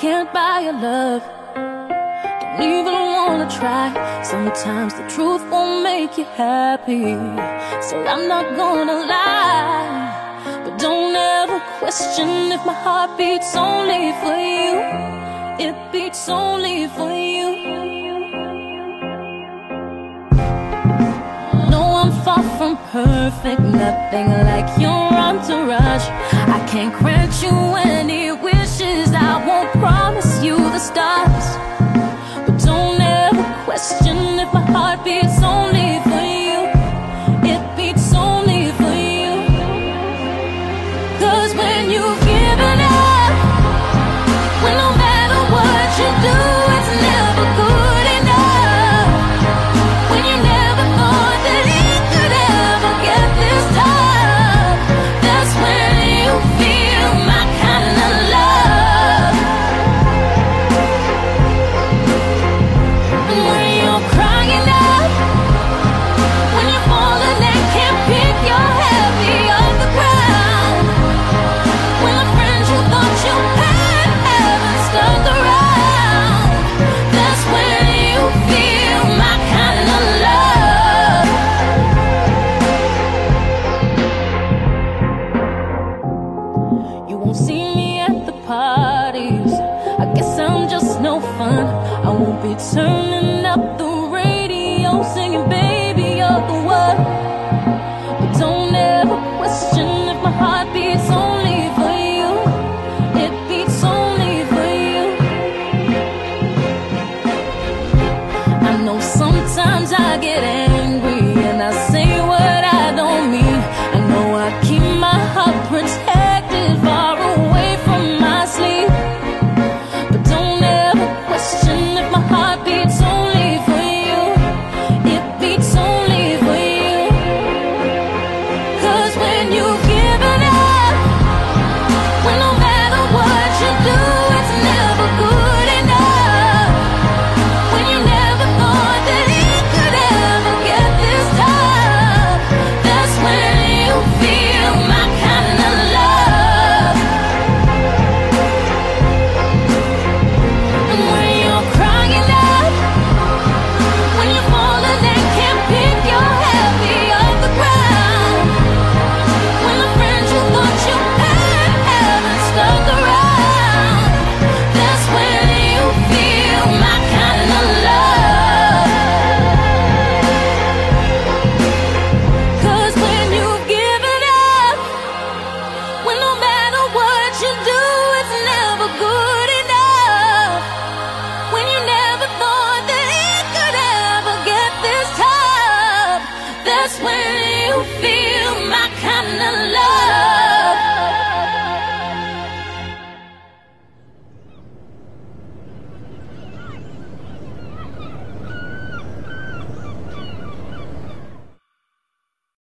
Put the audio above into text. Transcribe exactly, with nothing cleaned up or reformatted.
can't buy your love. Don't even wanna try. Sometimes the truth won't make you happy, so I'm not gonna lie. But don't ever question if my heart beats only for you. It beats only for you. No, I'm far from perfect, nothing like your entourage. I can't grant you any wishes, I won't promise you the stars. But don't ever question if my heart beats only for you. It beats only for you. Cause when you've given up, when no matter what you do, it's never good enough. When you never thought that it could ever get this tough, that's when you feel my kind of love. When you're crying up, when you're falling and can't pick your head off the ground, when the friends you thought you had haven't stuck around, that's when you feel my kind of love. You won't see me at the parties, I guess I'm just no fun. I won't be turning up the radio singing baby you're the one. But don't ever question if my heart beats only for you. It beats only for you. I know sometimes I get angry,